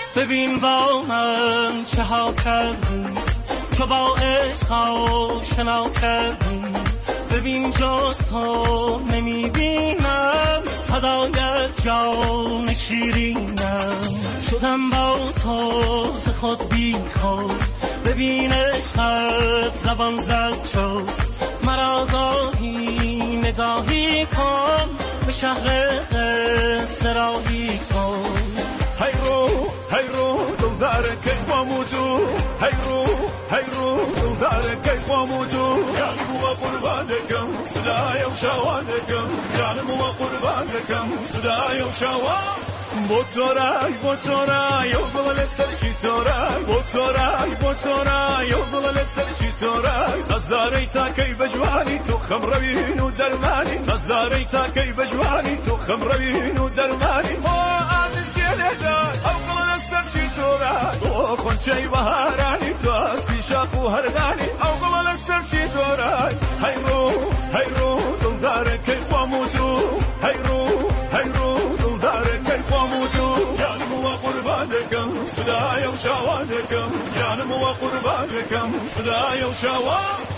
ببین با من چه ها کردی، چو با عشق آشنا کردی. ببین جز تو نمیبینم، فدایت جان شیرینم. شدم با تو ز خود بی خود، ببین عشقت زبان زد شد. مرا گاهی نگاهی کن، به شهر قصه راهی کن. هی رو دل داره که با موجو، هی رو دل داره که با موجو. جانم و قربانکم خدایم شوادکم، جانم و قربانکم خدایم شواد. بوتورای او گل سرچی تورای، بوتورای او گل سرچی تورای. نظاری تا کی بجوانی تو خمروین و درمانی، نظاری تا کی بجوانی تو خمروین و درمانی. عزیز گلدای او گل سرچی تورای، او خونچه بهارانی تو از پیشاق و هردانی. او گل سرچی تورای. هی رو دل داره که با موجو، هی رو دل داره که با موجو. جانم و قربانکم خدایم شوادکم، جانم و قربانکم خدایم شواد.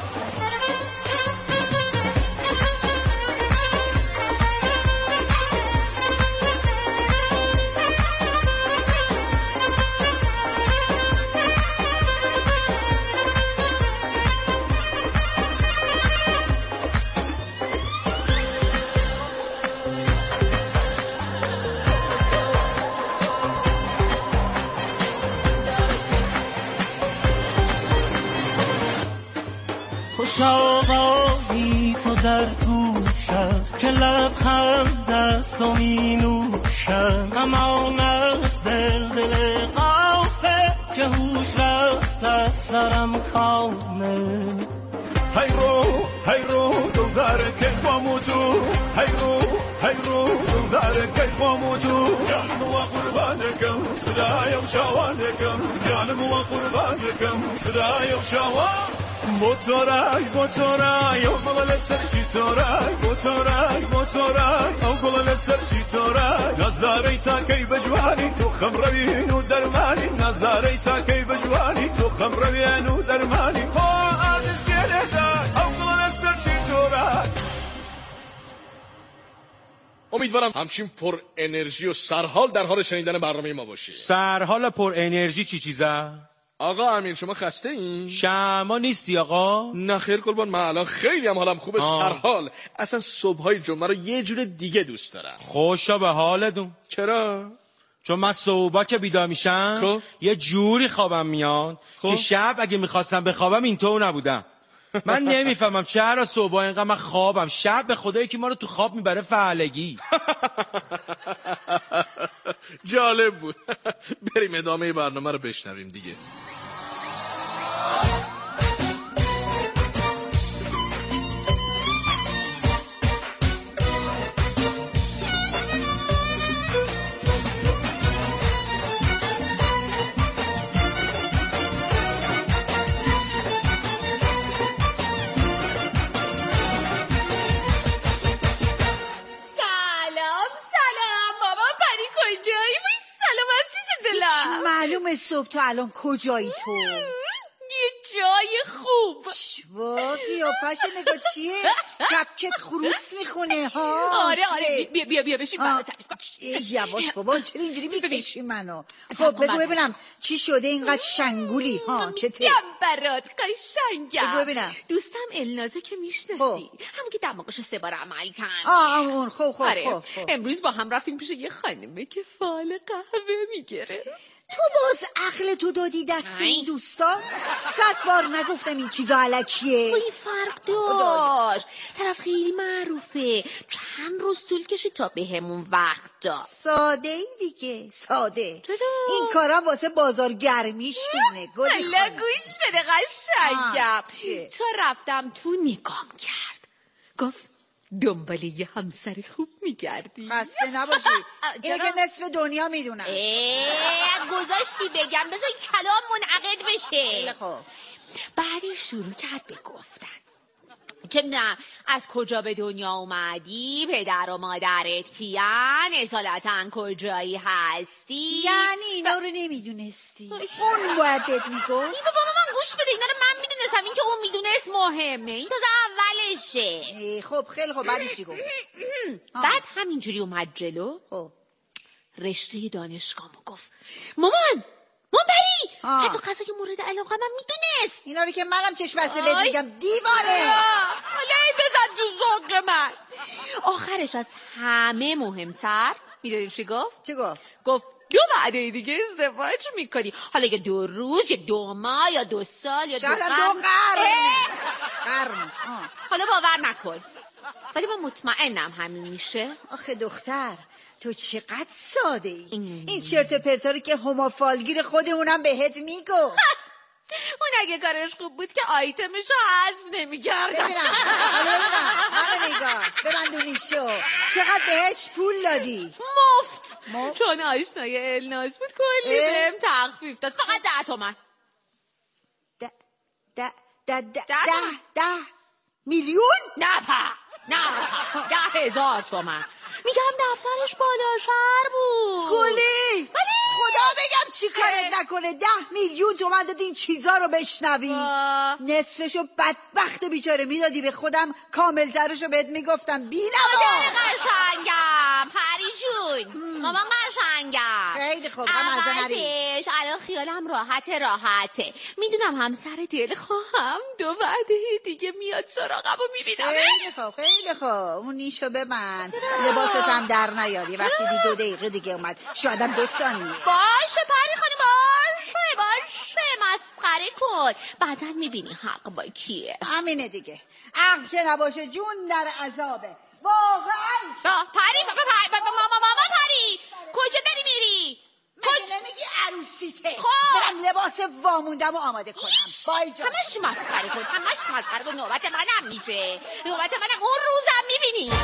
شاقایی تو در گوشم، که لبخند دست و می نوشم. همان از دل غافه، که هوش رفت از سرم کامل. هی رو دل داره که با موجو، هی رو دل داره که با موجو. جانم و قربانکم خدایم شوادکم، جانم و قربانکم خدایم شواد. بوتورای او گل سرچی تورای، بوتورای او گل سرچی تورای. نظاری تا کی بجوانی تو خمروین و درمانی، نظاری تا کی بجوانی تو خمروین و درمانی. عزیز گلدای او گل سرچی تورای. امیدوارم همچین پر انرژی و سرحال در حال شنیدن برنامه ما باشی. سرحال پر انرژی چی چیزه؟ آقا امیر شما خسته این؟ شما نیستی آقا؟ نه خیر قربان، من الان خیلی هم حالم خوبه. سرحال اصلا صبحای جمعه رو یه جور دیگه دوست دارم. خوشا به حالتون. چرا؟ چون من صبح که بیدار میشم یه جوری خوابم میاد که شب اگه میخواستم بخوابم اینطور نبودم. من نمیفهمم چرا صبح اینقدر من خوابم، شب به خدایی که ما رو تو خواب میبره فعلگی. جالب بود. بریم ادامه برنامه رو بشنویم دیگه. معلومه صبح تو الان کجایی تو؟ یه جای خوب. وا قیافش نگاه چیه؟ کپکت خروس میخونه ها. آره بیا بشین برای تعریف کن. یواش بابا چرا اینجوری میکشی منو؟ خب بگو ببینم چی شده اینقدر شنگولی ها؟ چته؟ برات قشنگم. بگو ببینم. دوستم النازو که میشناسی، همون که دماغشو 3 بار عمل کرد. اون خب. امروز با هم رفتیم پیش یه خانمه که فال قهوه میگیره. تو باز عقل تو دادی دست این دوستا؟ 100 بار نگفتم این چیزا الکیه. این فرق داشت. طرف خیلی معروفه، چند روز طول کشید تا بهمون وقت داد. ساده ای دیگه، ساده. این کارا واسه بازارگرمیشونه. حالا گوش بده قشنگم. تا رفتم تو نگام کرد، گفت دنبال یه همسر خوب میگردی؟ خسته نباشی. اینو که نصف دنیا میدونم. گذاشتی بگم بذار کلام منعقد بشه. خب بعدی شروع کرد به گفتن. چه میدونم از کجا به دنیا اومدی، پدر و مادرت کیان، اصالتا کجایی هستی. یعنی اینا رو نمیدونستی؟ اون باید بهت میگو؟ این بابا من گوش بده، اینا رو من میدونستم، این که اون میدونست مهمه، این تازه اولشه. خب خیلی خب بعدش چی گفت؟ بعد همینجوری اومد جلو رشته دانشگاهمو گفت مامان بری حتی قضایی مورد علاقه من میدونست. اینا رو که منم چشم بسته بهت میگم دیوانه. حالا این بزن تو ذوق من. آخرش از همه مهمتر میدونی چی گفت؟ چی گفت؟ گفت 2 وعده دیگه ازدواج میکنی، حالا یا 2 روز یا 2 ماه یا 2 سال یا 2 قرن. حالا باور نکن ولی من مطمئنم همین میشه. آخه دختر تو چقدر ساده ای. این چرت و پرتا رو که همافالگیر خودمونم بهت میگو. اون اگه کارش خوب بود که آیتمشو حذف نمی‌کردم. ببینم منو نگاه ببندونی شو. چقدر بهش پول دادی؟ مفت. چون آشنای الناس بود کلی بهم تخفیف داد، فقط 10 تومن. 10 میلیون؟ نه 10,000 تومن. میگم دفترش بالا شهر بود. کلی؟ خدا بگم چی کارت نکنه 10 میلیون تومن دادی این چیزا رو بشنوی. نصفشو بدبخت بیچاره میدادی به خودم، کاملترشو بهت میگفتم. مادر قشنگم پری جون، مامان قشنگم. خیلی خوب هم ازش الان خیالم راحته. میدونم همسر دل خواهم 2 وعده دیگه میاد سراغم و میبینم. خیلی خوب اون نیشو ببند، لباست هم در نیاری. وقتی 2 دقیقه دیگه اومد شایدم 2 ثانیه. باشه پری خانم باشه مسخره کن، بعدا میبینی حق با کیه. همینه دیگه، عقل که نباشه جون در عذابه واقعا. پری ماما پری کجا داری میری؟ مگه نمیگی عروسیته؟ برم لباس واموندم و آماده کنم. بای جان همش مسخره کن. نوبت منم میشه، نوبت منم اون روزم میبینی.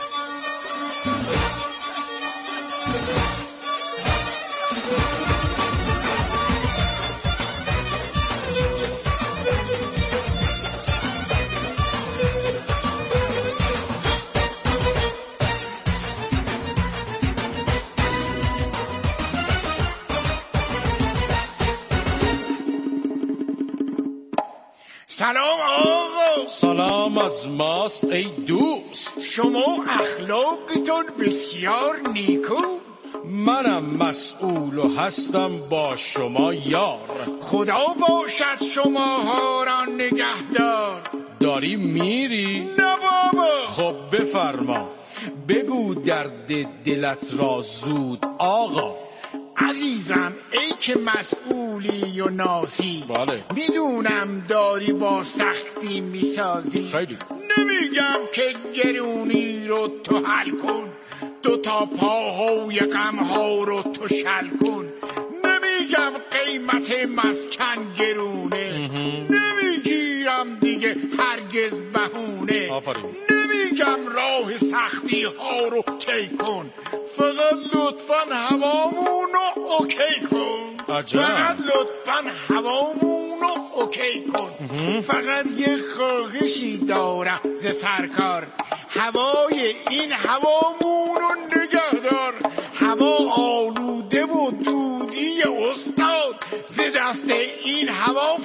سلام آقا. سلام از ماست ای دوست. شما اخلاقتون بسیار نیکو. منم مسئول و هستم با شما یار. خدا باشد شما ها را نگهدار. داری میری؟ نه بابا. خب بفرما بگو درد دلت را زود آقا. عزیزم ای که مسئولی و ناسی، بله میدونم داری با سختی میسازی. خیلی نمیگم که گرونی رو تو حل کن، 2 تا پاهای غمها رو تو شل کن. نمیگم قیمت مسکن گرونه، نمیگیرم دیگه هرگز بهونه. آفرین. نمیگم راه سختی ها رو طی کن، فقط لطفاً هوامونو اوکی کن. عجب. فقط لطفاً هوامونو اوکی کن. فقط یه خواهشی دارم ز سرکار، هوای این هوامونو نگهدار. هوا آلوده و دودی استاد، ز دست این هوا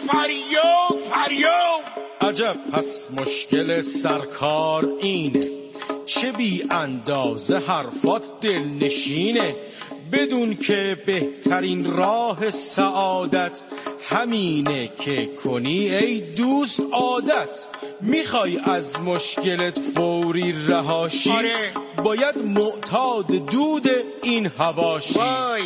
فریاد. عجب پس مشکل سرکار اینه، چه بی اندازه حرفات دل نشینه. بدون که بهترین راه سعادت همینه که کنی ای دوست عادت. میخوای از مشکلت فوری رهاشی؟ آره. باید معتاد دود این هواشی. وای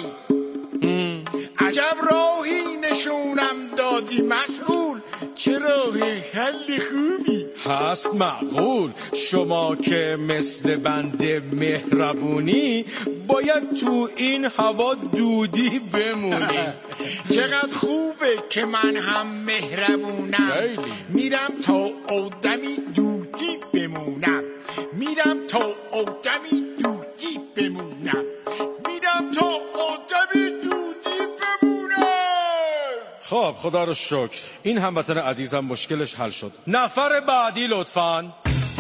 عجب راهی نشونم دادی مسئول، چه راه حل خوبی. هست معقول شما که مثل بنده مهربونی، باید تو این هوا دودی بمونی. چقدر خوبه که من هم مهربونم، میرم تا آدمی دودی بمونم. میرم تا آدمی دودی بمونم. میرم تا آدمی دودی بمونم. خدا رو شکر این هموطن عزیزم مشکلش حل شد. نفر بعدی لطفاً.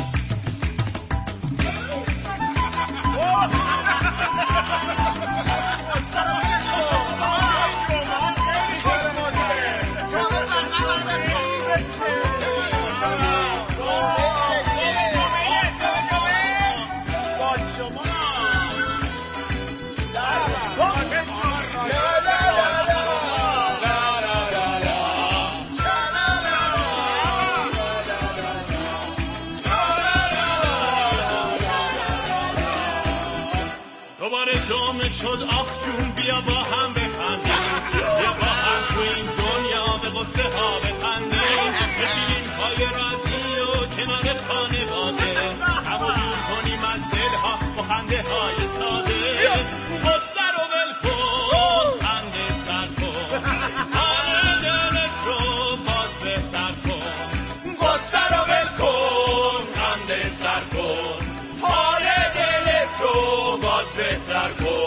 شد آخ جون بیا با هم بخندیم، بیا با هم تو این دنیا به قصه ها بخندیم، بشینیم پای رادیو کنار خانواده، همون کنیم از دلها با خنده های ساده. قصه رو ول کن خنده سر کن، حال دلت رو باز بهتر کن. قصه رو ول کن خنده سر کن، حال دلت رو باز بهتر کن.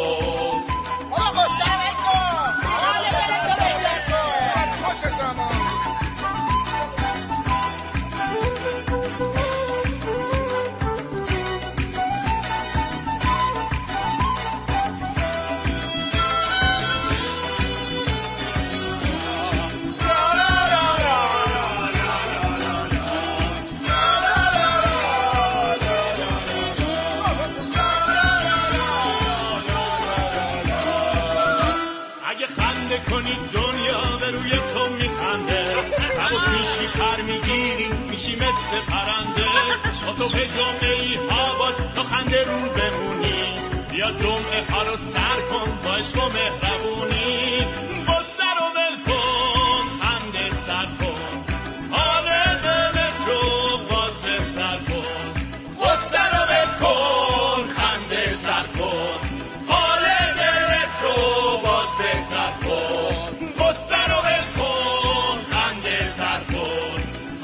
مثل پرنده با تو به جمعه ای ها باش تا خنده رو بمونی، بیا جمعه ها رو سر کن با عشق و مهربونی. قصه رو ول کن خنده سر کن، حال دلت رو باز بهتر کن. قصه رو ول کن خنده سر کن، حال دلت رو باز بهتر کن. قصه رو ول کن خنده سر کن،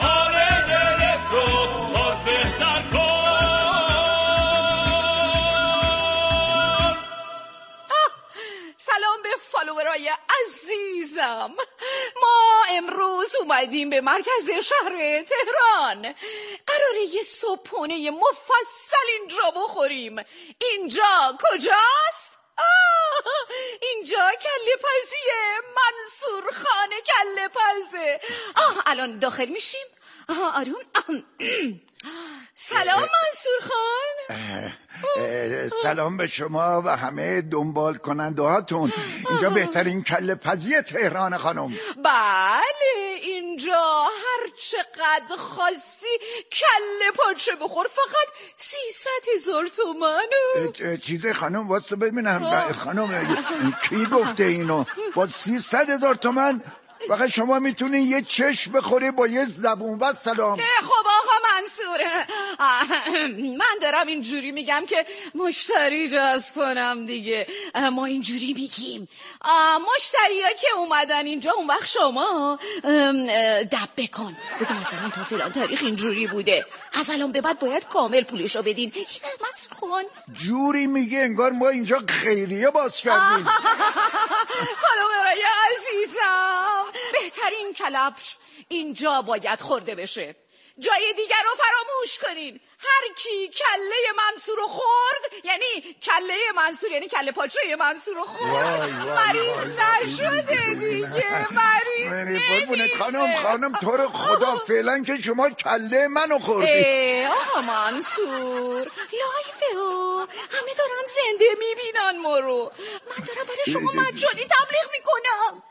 فالوورای عزیزم. ما امروز اومدیم به مرکز شهر تهران، قراره یه صبحونه مفصل اینجا بخوریم. اینجا کجاست؟ اینجا کله پزیه، منصور خانه کله پزه. الان داخل میشیم. آروم. سلام منصور خان. سلام به شما و همه دنبال کننده هاتون. اینجا بهترین کله پزی تهران خانم. بله اینجا هر چقدر خواستی کله پاچه بخور، فقط 300,000 تومن. چیزه خانم واسه ببینم خانم کی گفته اینو؟ با 300,000 تومن فقط شما میتونین یه چشم بخوری با یه زبون و سلام. خب آقا منصوره، من دارم اینجوری میگم که مشتری جذب کنم دیگه. ما اینجوری میگیم مشتری ها که اومدن اینجا اون وقت شما دب بکن، بگو مثلا تا فلان تاریخ اینجوری بوده، از الان به بعد باید کامل پولشو بدین. منصور خان جوری میگه انگار ما اینجا خیریه باز کردیم. خانومرای عزیزم، بهترین کلبش اینجا باید خورده بشه، جای دیگر رو فراموش کنین. هر کی کله منصور رو خورد یعنی کله منصور، یعنی کله پاچه منصور رو خورد، مریض نشده دیگه، مریض نمیشه. خانم تو رو خدا فعلا که شما کله منو خوردی. آقا منصور لایفه ها، همه دارن زنده میبینن ما رو، من دارم برای شما مجانی تبلیغ میکنم.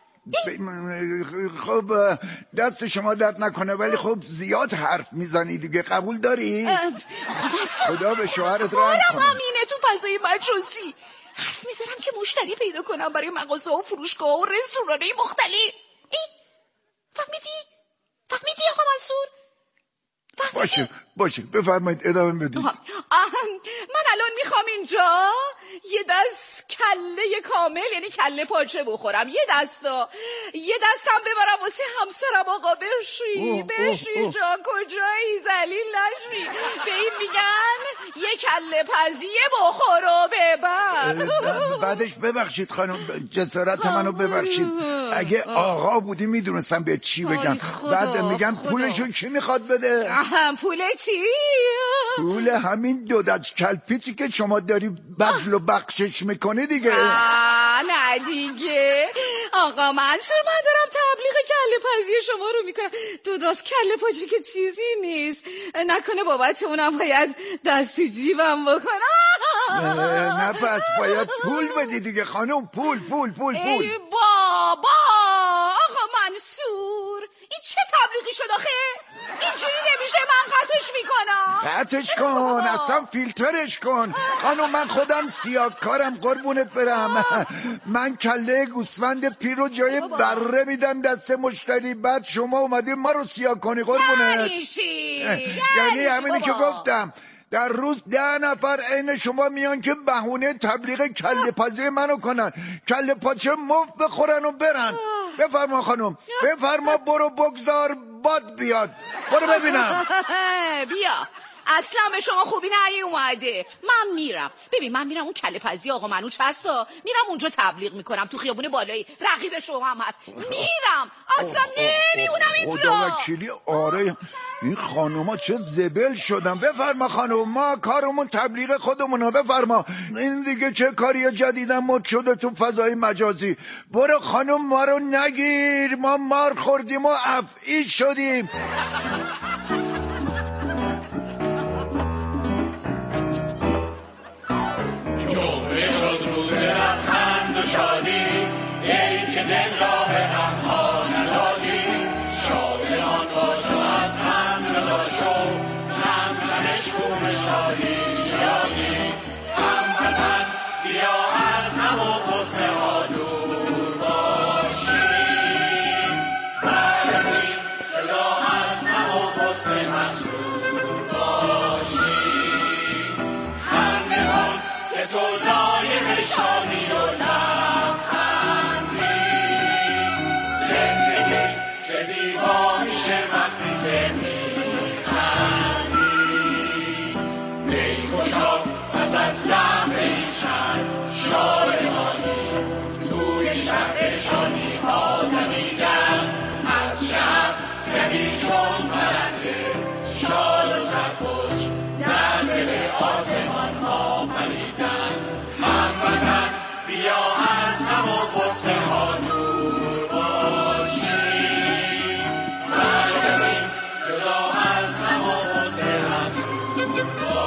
خب دست شما درد نکنه، ولی خب زیاد حرف میزنی دیگه، قبول داری؟ خدا به شوهرت رحم کنه. همینه تو فضای مجازی حرف میزنم که مشتری پیدا کنم برای مغازه و فروشگاه و رستوران‌های مختلف. فهمیدی آقا منصور؟ باشه بفرمایید ادامه بدید. من الان میخوام اینجا یه دست کله کامل یعنی کله پاچه بخورم، یه دستم ببرم واسه همسرم. آقا بشی جا کجایی، ذلیل نشی. به این میگن یه کله پزی بخور و ببر. بعدش ببخشید خانم، جسارت منو ببخشید. اگه آقا بودی میدونستم به چی بگم. بعد میگم پولشو کی میخواد بده؟ پول چی؟ پول همین 2 دست کلپیتی که شما داری بخل و بخشش میکنی دیگه. نه دیگه آقا منصور، من دارم تبلیغ کله پزی شما رو میکنم. 2 دست کله پاچه که چیزی نیست. نکنه بابت اونم باید دست تو جیبم بکنم؟ نه پس باید پول بدی دیگه خانم. پول. ای بابا آقا منصور، این چه تبلیغی شد آخه؟ اینجوری نمیشه، من قطعش میکنم. قطعش کن، اصلا فیلترش کن خانم. من خودم سیاهکارم قربونت برم. من کله گوسفند پیر رو جای بره میدم دست مشتری، بعد شما اومدی ما رو سیاه کنی قربونت. یعنی همینی که گفتم، در روز 10 نفر عین شما میان که بهونه تبلیغ کله پزی منو کنن، کله پاچه مفت بخورن و برن. بفرما خانم، بفرما. برو بگذار باد بیاد. برو ببینم. بیا، اصلا به شما خوبی نیومده. من میرم. ببین من میرم اون کله پزی آقا منوچ هستا، میرم اونجا تبلیغ میکنم تو خیابون بالایی، رقیب شما هم هست. میرم، اصلا نمیمونم اینجا. خدا وکیلی. آره این خانوما چه زبل شدن. بفرما خانم، ما کارمون تبلیغ خودمونه. بفرما. این دیگه چه کاری جدیدن مد شده تو فضای مجازی. برو خانم، ما رو نگیر، ما مار خوردیم و افعی شدیم. جمعه شد روز لبخند و شادی، ای که دل را به غمها ندادی. شادمان باش و از هم جدا شو، همچنش کو به شادی یادی. هموطن بیا از غم و غصه ها دور باشیم، بعد از این جدا از غم و غصه مسرور باشیم. خنده کن که تو لایق شادی و لبخندی. زندگی چه زیبا میشه وقتی که میخندی. ای خوشا پس از لحظه ای چند شادمانی، توی شهر شادی ها دمیدم از شب یکی چون پرنده، شاد و سرخوش در دل آسمان ها پریدن. هموطن بیا از غم و غصه ها دور باشیم، بعد از این جدا از غم و غصه مسرور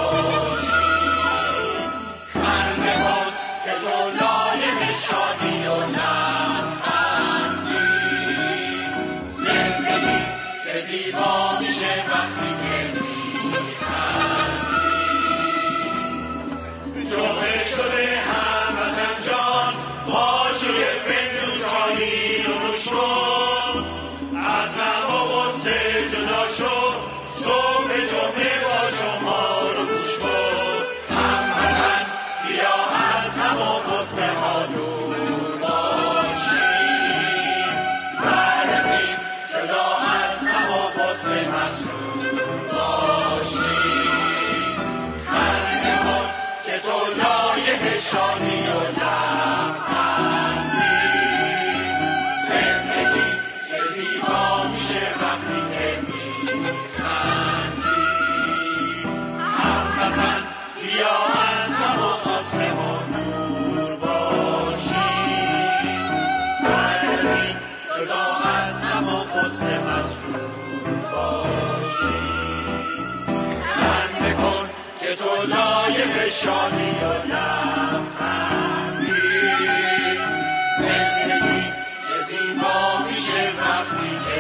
باشیم. خنده کن که تو لایق شادی و لبخندی. زندگی چه زیبا میشه وقتی که جمعه شده هموطن جان، باشه یه فنجون چایی رو نوش کن. از غم و غصه جدا شو، صبح جمعه با شما رو گوش کن. هموطن بیا از غم و غصه ها دور باشیم، بعد از این جدا از غم و غصه مسرور باشیم. خنده کن که تو لایق شادی و لبخندی. زندگی چه زیبا میشه وقتی که میخندی. هموطن بیا از غم و غصه ها دور باشیم، بعد از این جدا از غم و غصه مسرور باشیم. خنده کن که تو لایق شادی و لبخندی. زندگی چه زیبا میشه وقتی که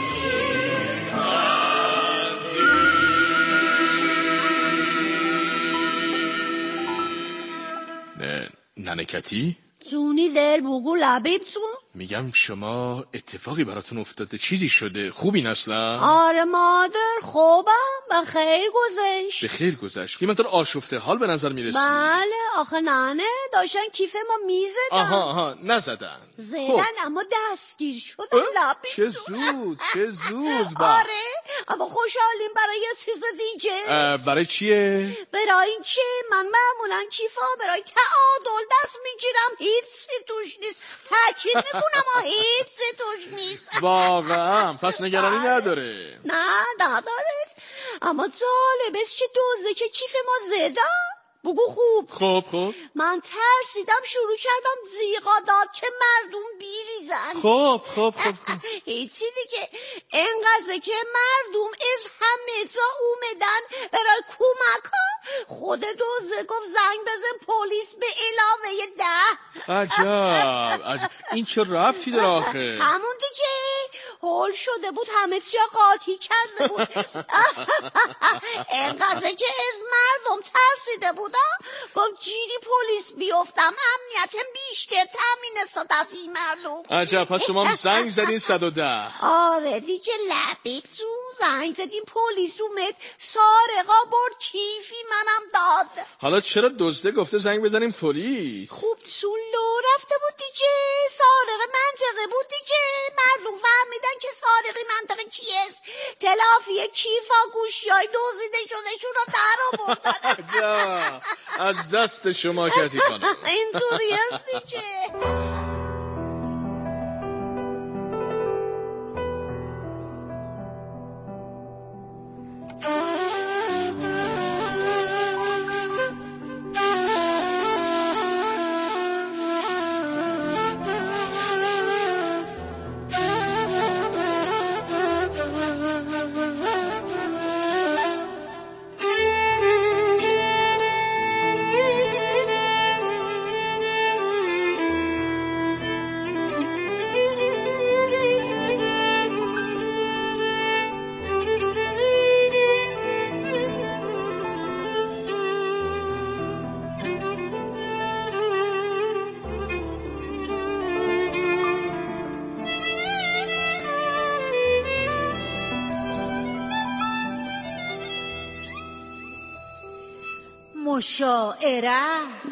میخندی. ننکتی؟ جونی دل بگو لبیبتون. میگم شما اتفاقی براتون افتاده، چیزی شده؟ خوبین اصلا؟ آره مادر خوبم، به خیر گذشت. به خیر گذشت؟ که من تو آشفته حال به نظر میرسی. بله آخه ننه داشتن کیف ما میزدن. آها نزدن. زدن اما دستگیر شدن لبیبتون. چه زود آره اما خوشحالیم برای یه چیز دیگه. برای چیه؟ برای این که من معمولا کیفا برای تعادل دست میگیرم، هیچی توش نیست. تاکید میکنم هیچی توش نیست. واقعا؟ پس نگرانی نداره؟ نه نداره، اما جالبست که دوزه که کیف ما زدم. بگو خوب. خب من ترسیدم، شروع کردم زیغا داد که مردم بیریزن. خب هیچی دیگه، انقدر که مردم از همه جا اومدن برای کمک ها. خود دوزه گفت زنگ بزن پلیس به علاوه 10. عجب. این چه ربطی داره آخه؟ همون دیگه، هول شده بود، همه چی قاطی کرده بود. انقدر که از مردم ترسیده بودم گفت جیری پلیس بیفتم امنیتم بیشتر تامین شد از این مردم. عجب. پس شما هم زنگ زدین 110؟ آره دیگه لبیب جون، زنگ زدیم پلیس اومد، سارقا برد کیفی منم داد. حالا چرا دزده گفته زنگ بزنیم پلیس؟ خوب چون لو رفته بود دیگه، سارق منطقه بود دیگه. مردم فهمیدن که سارقی منطقه کیست، تلافی کیفا گوشیای دزدیده شدهشون رو در آوردن. عجب. از دست شما کسی خانم. اینطوری هست دیگه. مشاعره.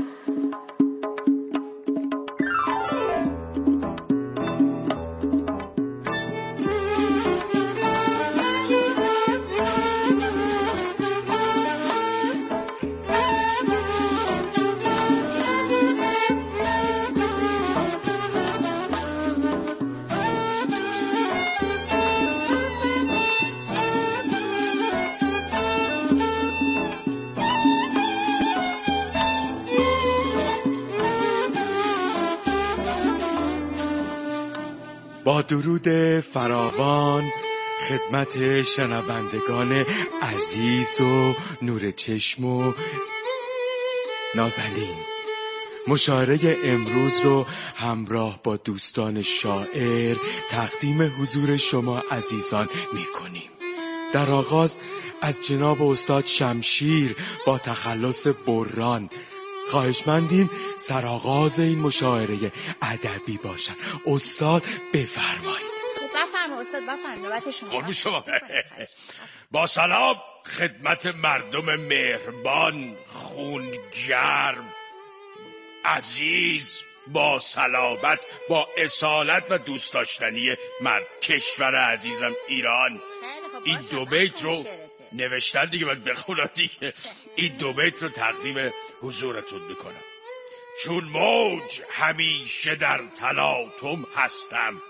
با درود فراوان خدمت شنوندگان عزیز و نور چشم و نازنین، مشاعره امروز رو همراه با دوستان شاعر تقدیم حضور شما عزیزان میکنیم. در آغاز از جناب استاد شمشیر با تخلص بران خواهشمندیم سرآغاز این مشاعره ادبی باشن. استاد بفرمایید. بفرما استاد، بفرما نوبت شما. قربون شما. با سلام خدمت مردم مهربان، خونگرم، عزیز، با صلابت، با اصالت و دوست داشتنی کشور عزیزم ایران. این دو بیت رو نوشتن دیگه، باید بخونم دیگه. این دو بیت رو تقدیم حضورتون میکنم. چون موج همیشه در تلاطم هستم،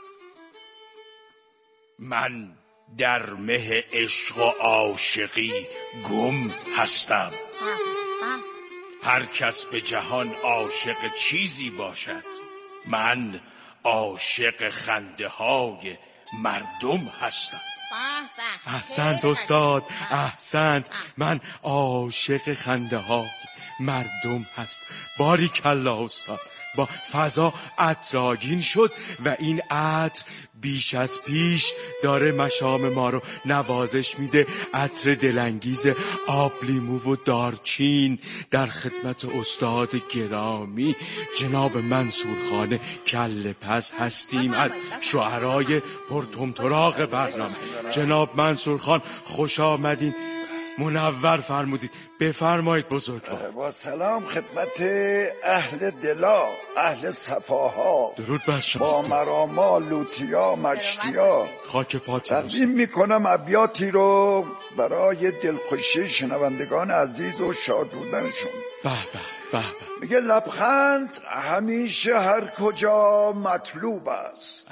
من در مه عشق و عاشقی گم هستم. هر کس به جهان عاشق چیزی باشد، من عاشق خنده های مردم هستم. احسنت استاد، احسنت. من عاشق خنده ها مردم هست. باریکالله استاد. با فضا عطرآگین شد و این عطر بیش از پیش داره مشام ما رو نوازش میده. عطر دلانگیز آب لیمو و دارچین. در خدمت استاد گرامی جناب منصور خان کله پز هستیم از شعرای پرطمطراق برنامه. جناب منصور خان خوش آمدین. منور فرمودید. بفرمایید بزرگوار. با سلام خدمت اهل دلا، اهل صفاها، درود بر شما. با مراما، لوتیا، مشتیا. خاک پاتی تقدیم میکنم ابیاتی رو برای دلخوشی شنوندگان عزیز و شاد بودنشون. به به به به. میگه لبخند همیشه هر کجا مطلوب است،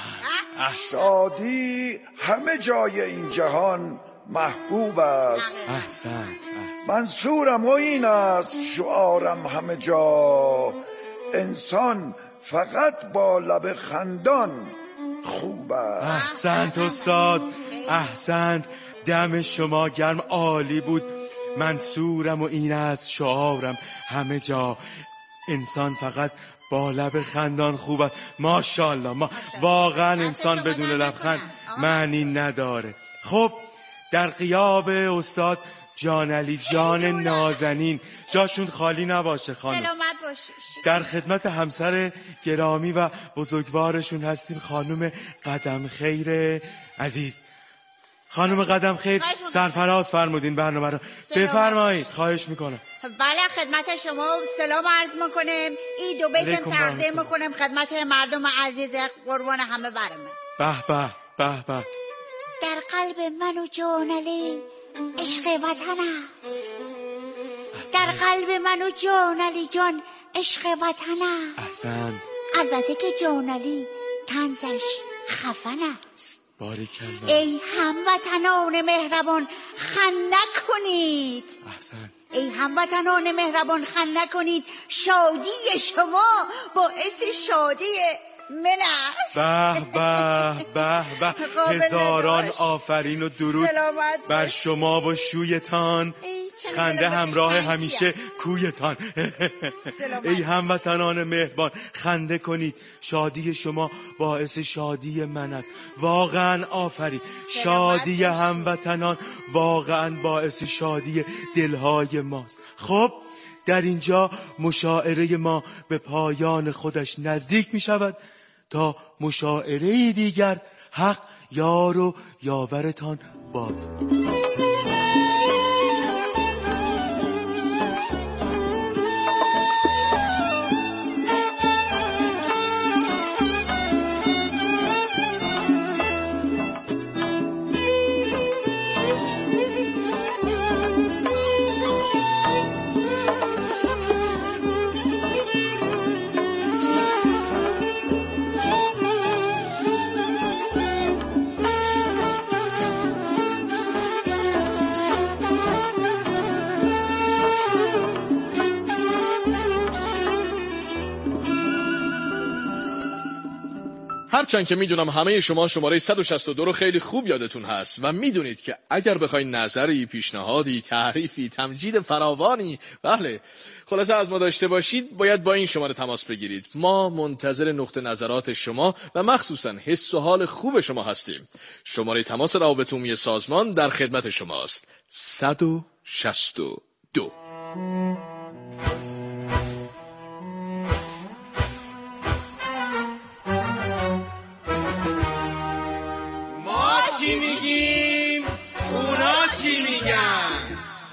شادی همه جای این جهان محبوب است. احسنت. منصورم و این است شعارم همه جا، انسان فقط با لب خندان خوب است. احسنت استاد، احسنت. دم شما گرم، عالی بود. منصورم و این است شعارم همه جا، انسان فقط با لب خندان خوب است. ماشاءالله. ما واقعا انسان بدون لبخند معنی نداره. خب در غیاب استاد جان علی جان نازنین، جاشون خالی نباشه خانم. سلامت باشی. در خدمت همسر گرامی و بزرگوارشون هستیم، خانم قدم خیر عزیز. خانم قدم خیر سرفراز فرمودین برنامه رو. بفرمایید. خواهش میکنم. بله خدمت شما سلام عرض میکنم. این دو بیتم تقدیم میکنم خدمت مردم عزیز قربان همه برمه. به به به به. در قلب من و جان علی عشق وطن است، در قلب من و جان علی جان عشق وطن است. احسنت. البته که جان علی طنزش خفن است. باریکالله. ای هموطنان مهربان خند نکنید. احسنت. ای هموطنان مهربان خند نکنید، شادی شما باعث شادی من است. به به به به. هزاران آفرین و درود بر شما و شویتان، خنده همراه همیشه کویتان. ای هموطنان مهربان خنده کنید، شادی شما باعث شادی من است. واقعا آفرین. شادی هموطنان واقعا باعث شادی دلهای ماست. خب در اینجا مشاعره ما به پایان خودش نزدیک می شود تا مشاعره دیگر. حق یار و یاورتان باد. هرچند که میدونم همه شما شماره 162 رو خیلی خوب یادتون هست و میدونید که اگر بخواید نظری، پیشنهادی، تعریفی، تمجید فراوانی، بله خلاصه از ما داشته باشید، باید با این شماره تماس بگیرید. ما منتظر نقطه نظرات شما و مخصوصا حس و حال خوب شما هستیم. شماره تماس روابط عمومی سازمان در خدمت شماست. 162. چی میگیم؟ اونا چی میگن؟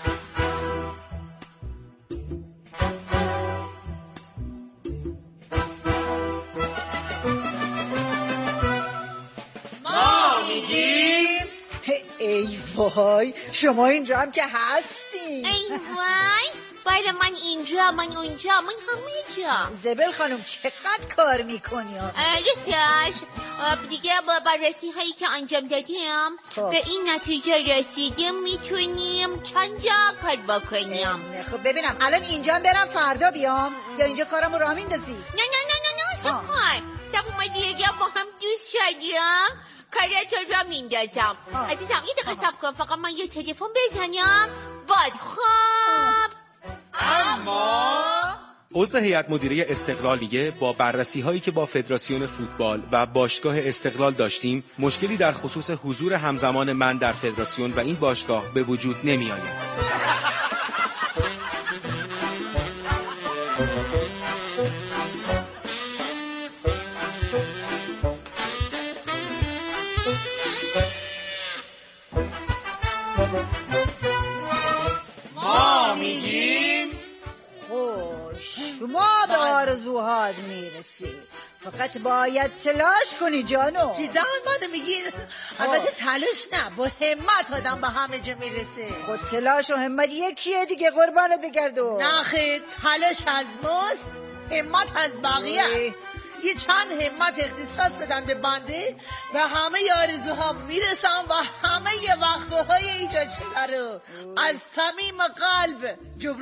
ما میگیم. ای وای شما اینجا هم که هستین. ای وای بله من اینجا، من اونجا، من همه جا. زبل خانم چقدر کار میکنی؟ رسیش دیگه با بررسی هایی که انجام دادیم به این نتیجه رسیدیم میتونیم چند جا کار بکنیم. خب ببینم الان اینجا برم فردا بیام یا اینجا کارمو راه میندازی؟ نه سب ما دیگه با هم دوست شدیم، کارتو را میندازم. عزیزم یه دقیقه صبر کن، فقط من یه تلفن بزنم. باد خوب. اما عضو هیئت مدیره استقلالیه با بررسی هایی که با فدراسیون فوتبال و باشگاه استقلال داشتیم، مشکلی در خصوص حضور همزمان من در فدراسیون و این باشگاه به وجود نمی آید. میگیم شما به آرزوهات میرسی، فقط باید تلاش کنی جانو. جدا من میگین البته تلاش نه، با همت آدم به همه جا میرسه. خود تلاش و همت یکیه دیگه قربانت بگردو. نه خیر، تلاش از ماست، همت از بقیه است. یه چند همت اختصاص بدن به بنده و همه آرزوها میرسم و همه وقفه های ایجاد شده رو از صمیم قلب